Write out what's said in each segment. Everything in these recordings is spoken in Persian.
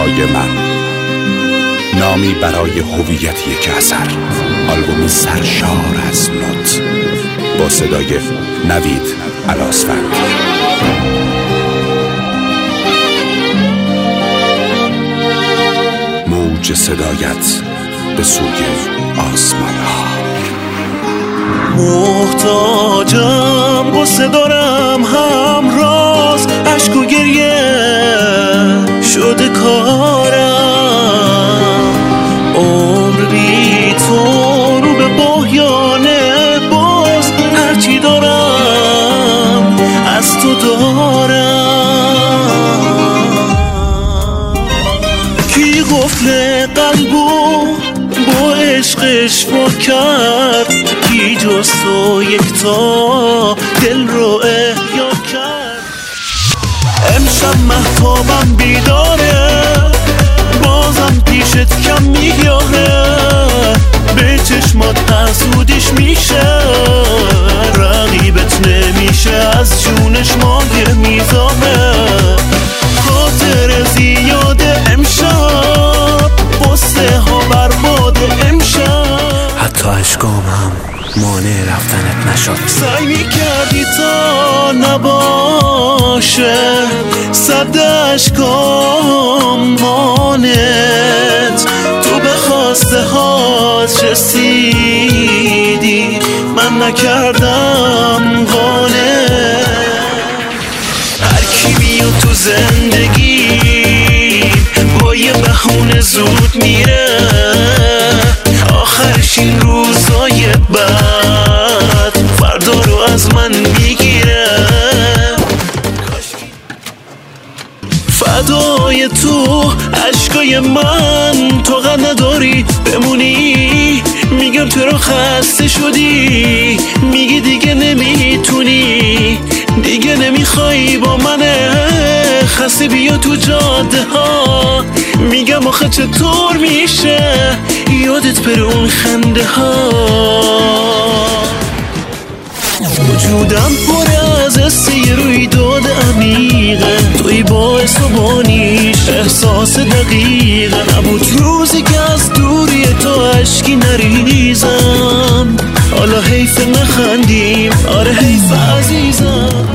نوت‌های من، نامی برای هویت یک اثر، آلبومی سرشار از نوت با صدای نوید الاسفند. موج صدایت به سوی آسمان ها. محتاجم قصه دارم همراز، عشق و گریه شده کارم، عمر بی تو رو به بحیانه، باز هرچی دارم از تو دارم. کی قفل قلبو با عشقش وا کرد، کی جز تو یکتا دل رو احیا کرد. امشب مهتابم بیداره، بازم پیشت کم میاره، به چشمات حسودیش میشه، رقیبت نمیشه، از جونش مایه میذاره. خاطر زیاده امشب، قصه ها برباده امشب، حتی عشقامم مانع رفتنت نشد. سعی میکردی تا نباشه صد عشقام مانت، تو به خواسته هات رسیدی، من نکردم قانت. هر کی بیاد تو زندگی با یه بهونه زود میره، آخرش این روزای بعد فردا رو از من میگیره. فدای تو عشقای من، تو قد نداری بمونی، میگم چرا خسته شدی، میگی دیگه نمیتونی، دیگه نمیخوای با من، خسته بیا تو جاده ها، میگم آخه چطور میشه یادت بره اون خنده ها. وجودم پر از حسی رویداد عمیقه، توی باعث و بانیش احساس دقیقه، نبود روزی که از دوری تو عشقی نریزم، حالا حیف نخندیم، آره حیف عزیزم.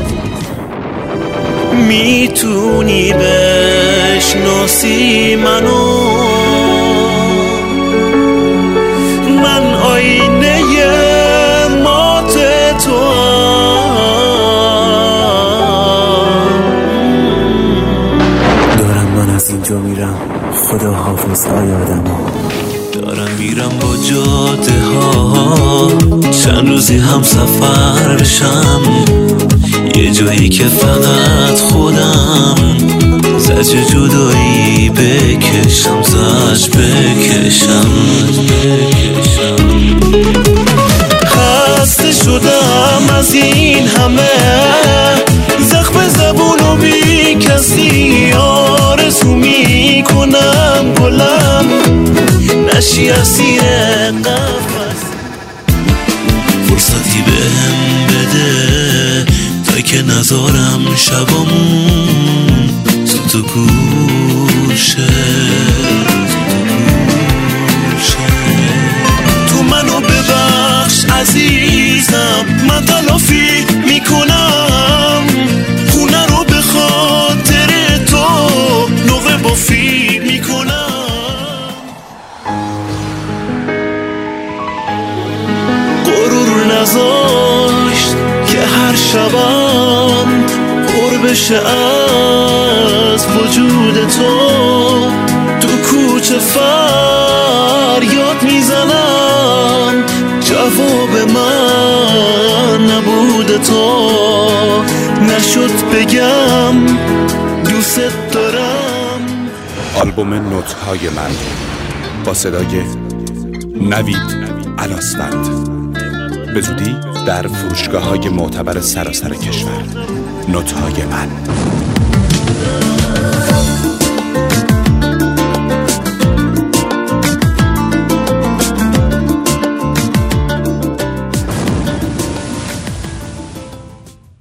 میتونی بشناسی منو، من آینه مات تو دارم من از اینجا میرم، خدا حافظ های آدم‌ها. دارم میرم با جاده ها، چند روزی هم سفر بشم، یه جایی که فقط خودم زجر جدایی بکشم، زجر بکشم. خسته شدم از این همه زخم زبونو بی کسی، آرزو میکنم گلم نشی اسیر قفس. فرصتی بهم بده تا که نذارم شبامون زود و گوشه، تو منو ببخش عزیزم، من تلافی میکنم، خونه رو به خاطر تو نوه بافی میکنم. غرور نذاشت که هر شبم پر بشه از وجود تو، تو کوچه فریاد میزنم، جواب من نبود تو نشد بگم دوست دارم. آلبوم نوت‌های من با صدای نوید الاسفند به زودی در فروشگاه‌های معتبر سراسر کشور. نوت‌های من.